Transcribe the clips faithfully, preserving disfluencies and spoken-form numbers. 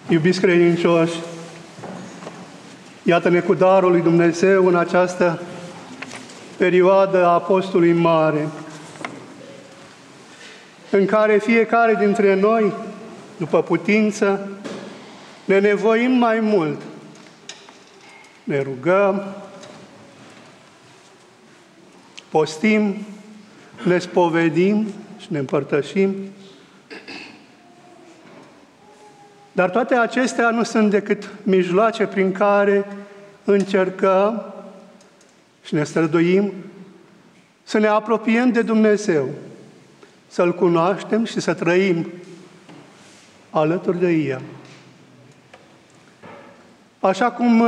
Iubiți credincioși, iată-ne cu darul lui Dumnezeu în această perioadă a Apostolului Mare, în care fiecare dintre noi, după putință, ne nevoim mai mult. Ne rugăm, postim, ne spovedim și ne împărtășim. Dar toate acestea nu sunt decât mijloace prin care încercăm și ne străduim să ne apropiem de Dumnezeu, să-L cunoaștem și să trăim alături de El. Așa cum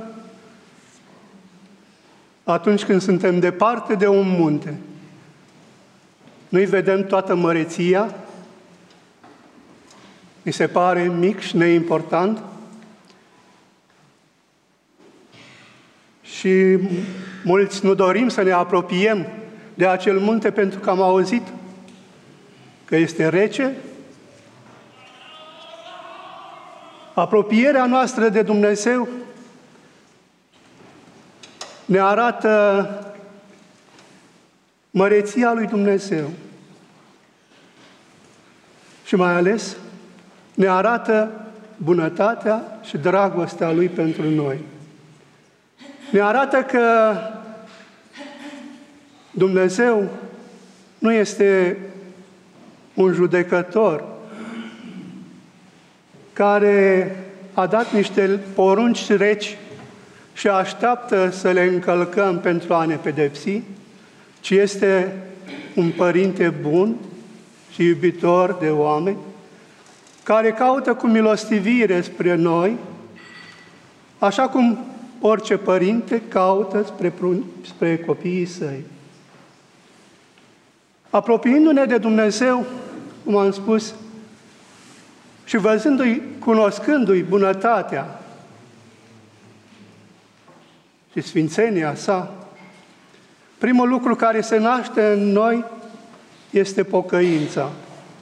atunci când suntem departe de un munte, nu-i vedem toată măreția, mi se pare mic și neimportant, și mulți nu dorim să ne apropiem de acel munte pentru că am auzit că este rece. Apropierea noastră de Dumnezeu ne arată măreția lui Dumnezeu și mai ales ne arată bunătatea și dragostea Lui pentru noi. Ne arată că Dumnezeu nu este un judecător care a dat niște porunci reci și așteaptă să le încălcăm pentru a ne pedepsi, ci este un părinte bun și iubitor de oameni, care caută cu milostivire spre noi, așa cum orice părinte caută spre, spre copiii săi. Apropiindu-ne de Dumnezeu, cum am spus, și văzându-i, cunoscându-i bunătatea și sfințenia sa, primul lucru care se naște în noi este pocăința.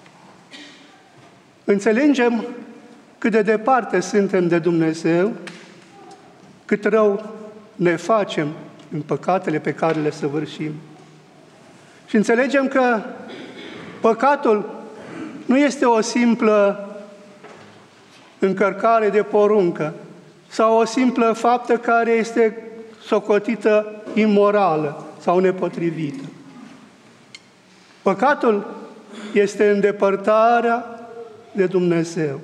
Înțelegem cât de departe suntem de Dumnezeu, cât rău ne facem în păcatele pe care le săvârșim. Și înțelegem că păcatul nu este o simplă încărcare de poruncă sau o simplă faptă care este socotită imorală sau nepotrivită. Păcatul este îndepărtarea de Dumnezeu.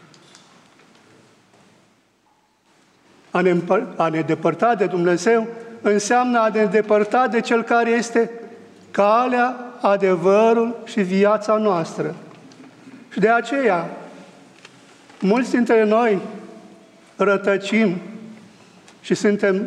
A ne, a ne depărta de Dumnezeu înseamnă a ne depărta de Cel care este calea, adevărul și viața noastră. Și de aceea, mulți dintre noi rătăcim și suntem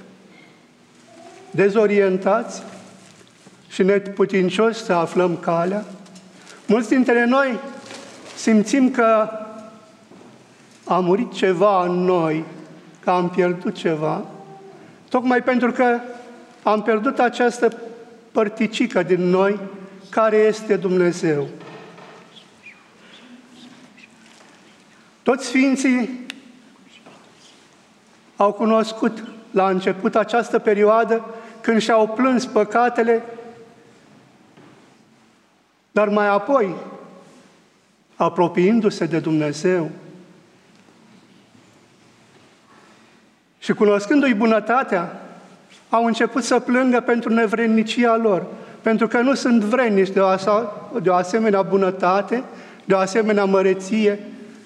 dezorientați și neputincioși să aflăm calea. Mulți dintre noi simțim că a murit ceva în noi, că am pierdut ceva, tocmai pentru că am pierdut această părticică din noi care este Dumnezeu. Toți sfinții au cunoscut la început această perioadă când și-au plâns păcatele, dar mai apoi, apropiindu-se de Dumnezeu și cunoscându-i bunătatea, au început să plângă pentru nevrednicia lor, pentru că nu sunt vrednici de o, de o asemenea bunătate, de o asemenea măreție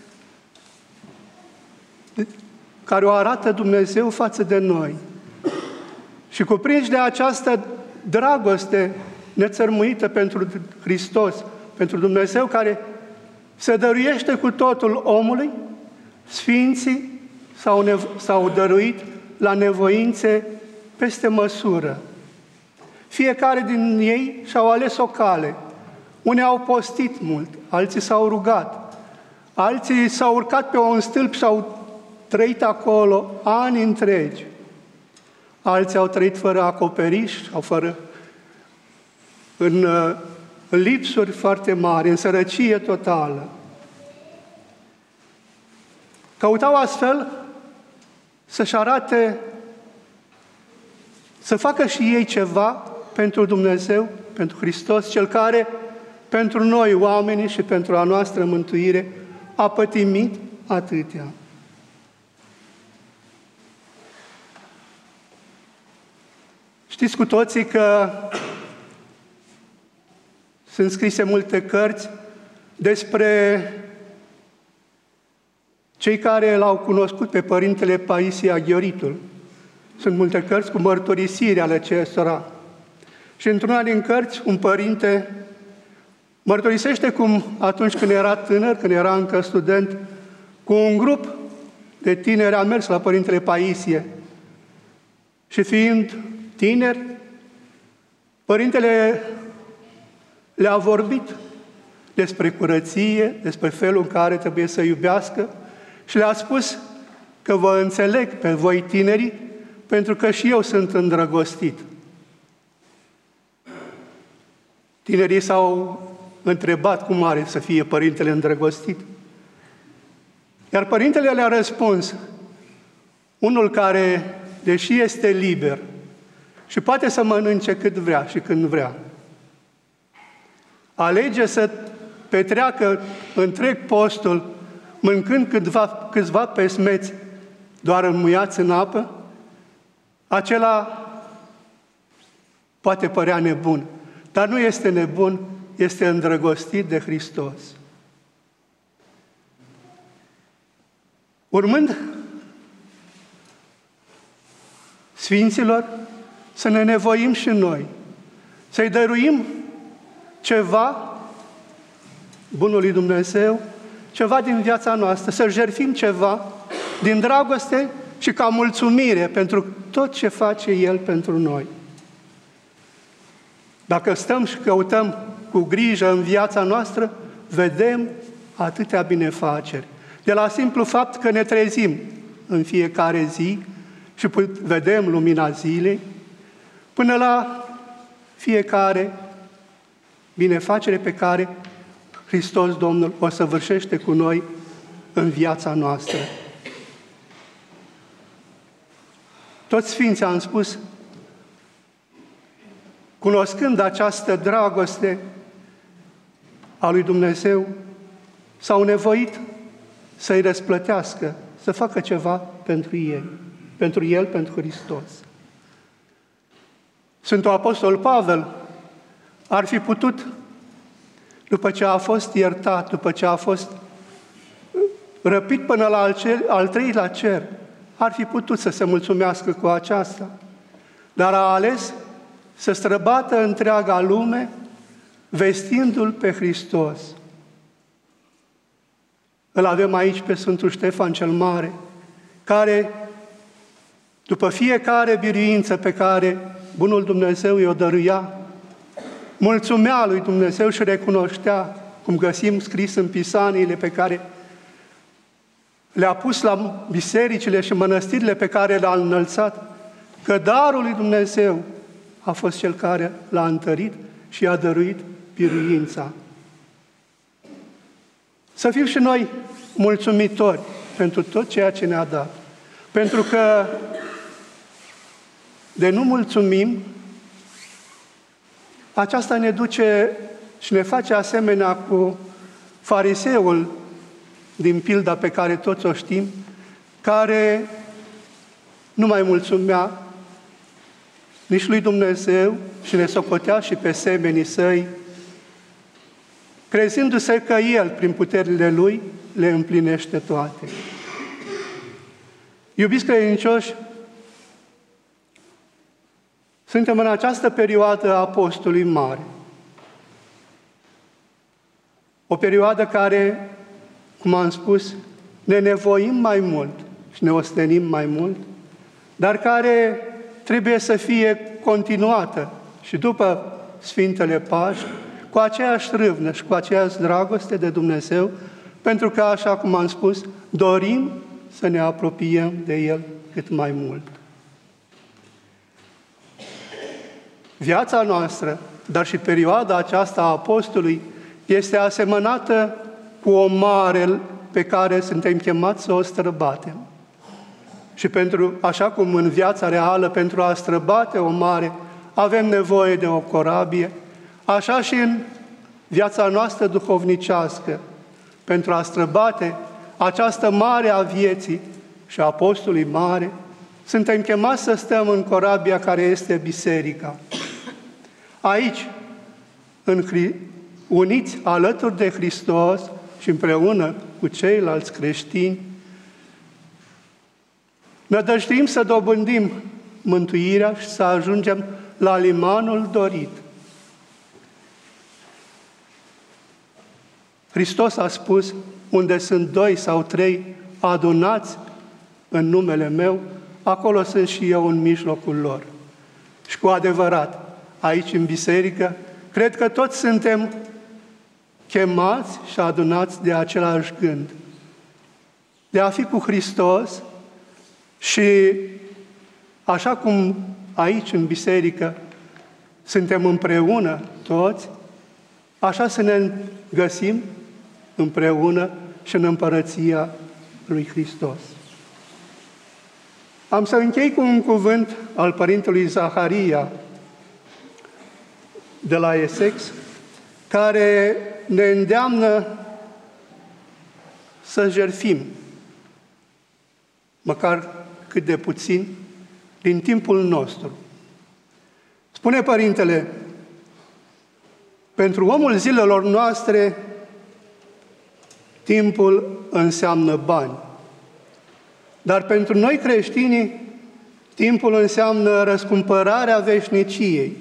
care o arată Dumnezeu față de noi. Și cuprinși de această dragoste nețărmuită pentru Hristos, pentru Dumnezeu care se dăruiește cu totul omului, sfinții s-au, nevo- s-au dăruit la nevoințe peste măsură. Fiecare din ei și-au ales o cale. Unii au postit mult, alții s-au rugat, alții s-au urcat pe un stâlp și au trăit acolo ani întregi. Alții au trăit fără acoperiș, sau fără, în, în lipsuri foarte mari, în sărăcie totală. Căutau astfel să-și arate, să facă și ei ceva pentru Dumnezeu, pentru Hristos, Cel care pentru noi, oamenii, și pentru a noastră mântuire, a pătimit atâtea. Știți cu toții că sunt scrise multe cărți despre cei care l-au cunoscut pe Părintele Paisie Aghioritul. Sunt multe cărți cu mărturisiri ale acestora. Și într-una din cărți, un părinte mărturisește cum atunci când era tânăr, când era încă student, cu un grup de tineri a mers la Părintele Paisie. Și fiind tineri, Părintele le-a vorbit despre curăție, despre felul în care trebuie să iubească și le-a spus că vă înțeleg pe voi tinerii, pentru că și eu sunt îndrăgostit. Tinerii s-au întrebat cum are să fie Părintele îndrăgostit. Iar Părintele le-a răspuns, unul care, deși este liber și poate să mănânce cât vrea și când vrea, alege să petreacă întreg postul mâncând câțiva, câțiva pesmeți doar înmuiați în apă, acela poate părea nebun, dar nu este nebun, este îndrăgostit de Hristos. Urmând Sfinților, să ne nevoim și noi, să-i dăruim ceva bunului Dumnezeu, ceva din viața noastră, să jertfim ceva din dragoste și ca mulțumire pentru tot ce face El pentru noi. Dacă stăm și căutăm cu grijă în viața noastră, vedem atâtea binefaceri. De la simplu fapt că ne trezim în fiecare zi și vedem lumina zilei, până la fiecare binefacere pe care Hristos Domnul o săvârșește cu noi în viața noastră. Toți Sfinții am spus, cunoscând această dragoste a lui Dumnezeu, s-au nevoit să-i răsplătească, să facă ceva pentru ei, pentru El, pentru Hristos. Sfântul Apostol Pavel ar fi putut, după ce a fost iertat, după ce a fost răpit până la al, cel, al treilea cer, ar fi putut să se mulțumească cu aceasta, dar a ales să străbată întreaga lume vestindu-L pe Hristos. Îl avem aici pe Sfântul Ștefan cel Mare, care, după fiecare biruință pe care bunul Dumnezeu i-o dăruia, mulțumea lui Dumnezeu și recunoștea, cum găsim scris în pisaniile pe care le-a pus la bisericile și mănăstirile pe care le-a înălțat, că darul lui Dumnezeu a fost Cel care l-a întărit și i-a dăruit biruința. Să fim și noi mulțumitori pentru tot ceea ce ne-a dat. Pentru că de nu mulțumim, aceasta ne duce și ne face asemenea cu fariseul din pilda pe care toți o știm, care nu mai mulțumea nici lui Dumnezeu și ne socotea și pe semenii săi, crezându-se că El, prin puterile Lui, le împlinește toate. Iubiți credincioși, suntem în această perioadă a Postului Mare. O perioadă care, cum am spus, ne nevoim mai mult și ne ostenim mai mult, dar care trebuie să fie continuată și după Sfintele Paști, cu aceeași râvnă și cu aceeași dragoste de Dumnezeu, pentru că, așa cum am spus, dorim să ne apropiem de El cât mai mult. Viața noastră, dar și perioada aceasta a Apostolului, este asemănată cu o mare pe care suntem chemați să o străbatem. Și pentru, așa cum în viața reală, pentru a străbate o mare, avem nevoie de o corabie, așa și în viața noastră duhovnicească, pentru a străbate această mare a vieții și a Apostolului Mare, suntem chemați să stăm în corabia care este biserica. Aici, în, uniți alături de Hristos și împreună cu ceilalți creștini, nădăjduim să dobândim mântuirea și să ajungem la limanul dorit. Hristos a spus, unde sunt doi sau trei adunați în numele meu, acolo sunt și eu în mijlocul lor. Și cu adevărat, aici în biserică, cred că toți suntem chemați și adunați de același gând. De a fi cu Hristos și așa cum aici în biserică suntem împreună toți, așa să ne găsim împreună și în împărăția lui Hristos. Am să închei cu un cuvânt al părintelui Zaharia de la Essex, care ne îndeamnă să jertfim, măcar cât de puțin, din timpul nostru. Spune părintele, pentru omul zilelor noastre, timpul înseamnă bani. Dar pentru noi creștinii, timpul înseamnă răscumpărarea veșniciei.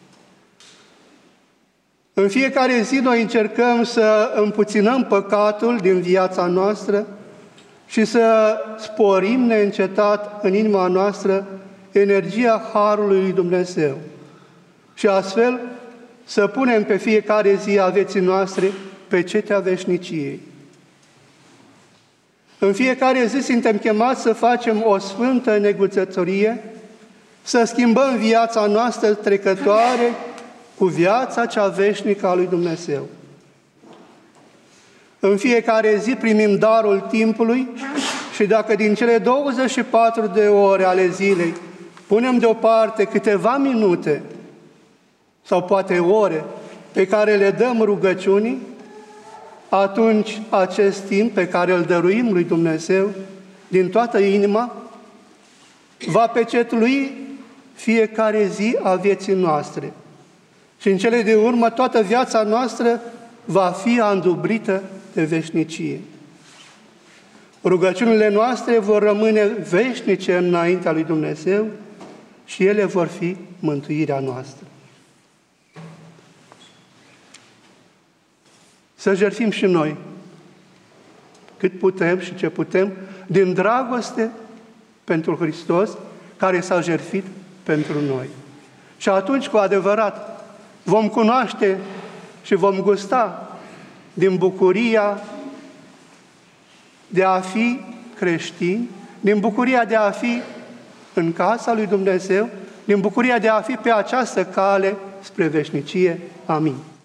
În fiecare zi noi încercăm să împuținăm păcatul din viața noastră și să sporim neîncetat în inima noastră energia Harului lui Dumnezeu. Și astfel să punem pe fiecare zi a vieții noastre pecetea veșniciei. În fiecare zi suntem chemați să facem o sfântă neguțătorie, să schimbăm viața noastră trecătoare cu viața cea veșnică a lui Dumnezeu. În fiecare zi primim darul timpului și dacă din cele douăzeci și patru de ore ale zilei punem deoparte câteva minute sau poate ore pe care le dăm rugăciunii, atunci acest timp pe care îl dăruim lui Dumnezeu din toată inima va pecetlui fiecare zi a vieții noastre. Și în cele de urmă toată viața noastră va fi îndubrită de veșnicie. Rugăciunile noastre vor rămâne veșnice înaintea lui Dumnezeu și ele vor fi mântuirea noastră. Să jertfim și noi cât putem și ce putem din dragoste pentru Hristos care s-a jertfit pentru noi. Și atunci, cu adevărat, vom cunoaște și vom gusta din bucuria de a fi creștini, din bucuria de a fi în casa lui Dumnezeu, din bucuria de a fi pe această cale spre veșnicie. Amin.